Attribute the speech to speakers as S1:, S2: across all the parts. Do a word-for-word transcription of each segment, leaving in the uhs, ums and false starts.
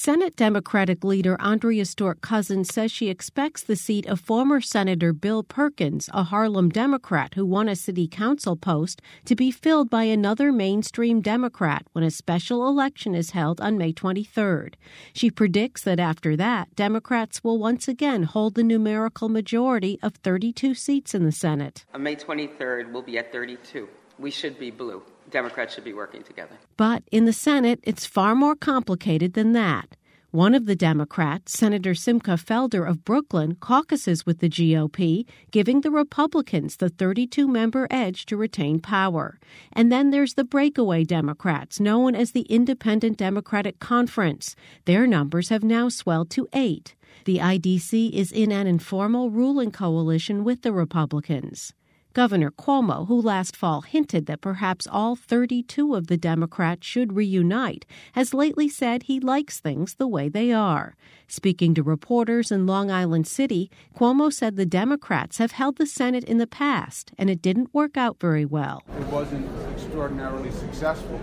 S1: Senate Democratic leader Andrea Stewart-Cousins says she expects the seat of former Senator Bill Perkins, a Harlem Democrat who won a city council post, to be filled by another mainstream Democrat when a special election is held on May twenty-third. She predicts that after that, Democrats will once again hold the numerical majority of thirty-two seats in the Senate.
S2: On May twenty-third, we'll be at thirty-two. We should be blue. Democrats should be working together.
S1: But in the Senate, it's far more complicated than that. One of the Democrats, Senator Simcha Felder of Brooklyn, caucuses with the G O P, giving the Republicans the thirty-two member edge to retain power. And then there's the breakaway Democrats, known as the Independent Democratic Conference. Their numbers have now swelled to eight. The I D C is in an informal ruling coalition with the Republicans. Governor Cuomo, who last fall hinted that perhaps all thirty-two of the Democrats should reunite, has lately said he likes things the way they are. Speaking to reporters in Long Island City, Cuomo said the Democrats have held the Senate in the past, and it didn't work out very well.
S3: It wasn't extraordinarily successful,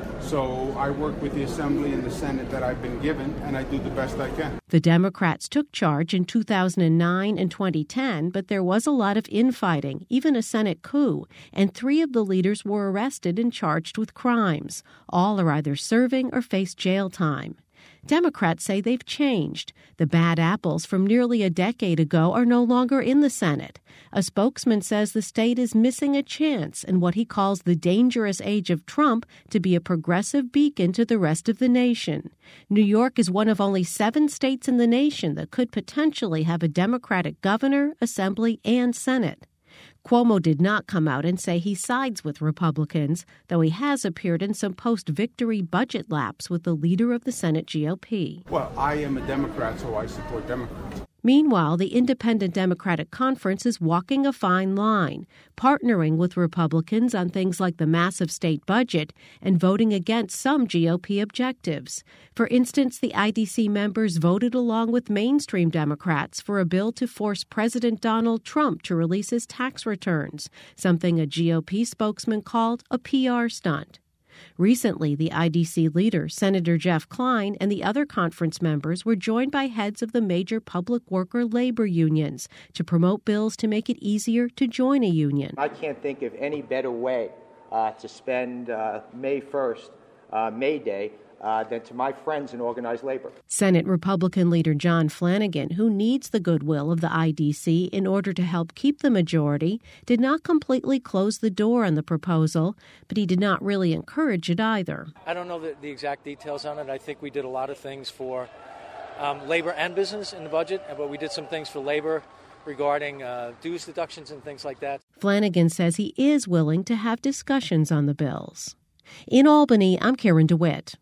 S3: so I work with the Assembly and the Senate that I've been given, and I do the best I can.
S1: The Democrats took charge in two thousand nine and twenty ten, but there was a lot of infighting, even a Senate coup, and three of the leaders were arrested and charged with crimes. All are either serving or face jail time. Democrats say they've changed. The bad apples from nearly a decade ago are no longer in the Senate. A spokesman says the state is missing a chance in what he calls the dangerous age of Trump to be a progressive beacon to the rest of the nation. New York is one of only seven states in the nation that could potentially have a Democratic governor, assembly, and Senate. Cuomo did not come out and say he sides with Republicans, though he has appeared in some post-victory budget laps with the leader of the Senate G O P.
S3: Well, I am a Democrat, so I support Democrats.
S1: Meanwhile, the Independent Democratic Conference is walking a fine line, partnering with Republicans on things like the massive state budget and voting against some G O P objectives. For instance, the I D C members voted along with mainstream Democrats for a bill to force President Donald Trump to release his tax returns, something a G O P spokesman called a P R stunt. Recently, the I D C leader, Senator Jeff Kline, and the other conference members were joined by heads of the major public worker labor unions to promote bills to make it easier to join a union.
S4: I can't think of any better way uh, to spend uh, May first, uh, May Day, Uh, than to my friends in organized labor.
S1: Senate Republican leader John Flanagan, who needs the goodwill of the I D C in order to help keep the majority, did not completely close the door on the proposal, but he did not really encourage it either.
S5: I don't know the, the exact details on it. I think we did a lot of things for um, labor and business in the budget, but we did some things for labor regarding uh, dues deductions and things like that.
S1: Flanagan says he is willing to have discussions on the bills. In Albany, I'm Karen DeWitt.